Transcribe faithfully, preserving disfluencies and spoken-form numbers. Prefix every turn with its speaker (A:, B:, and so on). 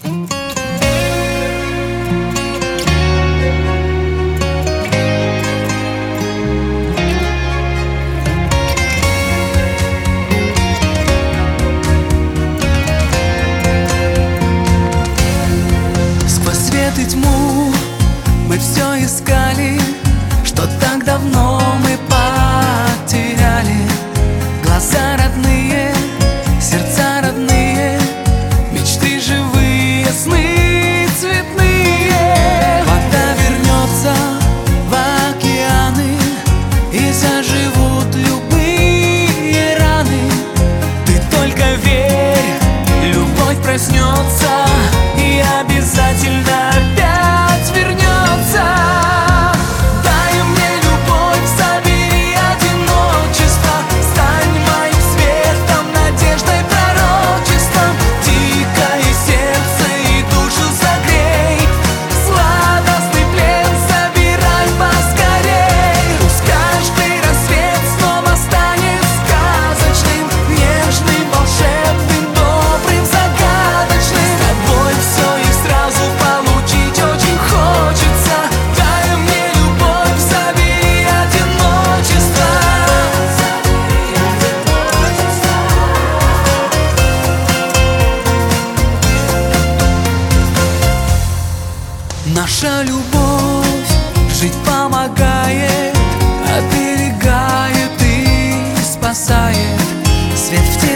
A: Сквозь свет и тьму мы все искали, что так давно мы потеряли. Глаза родные, сердца родные, мечты живые, сны цветные. Вода вернется в океаны, и заживут любые раны. Ты только верь, любовь проснется и обязательно опять вернется. Дай мне любовь, забери одиночество, стань моим светом, надеждой, пророчеством. Дикое сердце и душу согрей, сладостный плен забирай поскорей. Пусть каждый рассвет снова станет сказочным, нежным, волшебным, добрым, загадочным. С тобой все и сразу получить очень хочется. Дай мне любовь, забери одиночество. Наша любовь жить помогает, оберегает и спасает. Свет в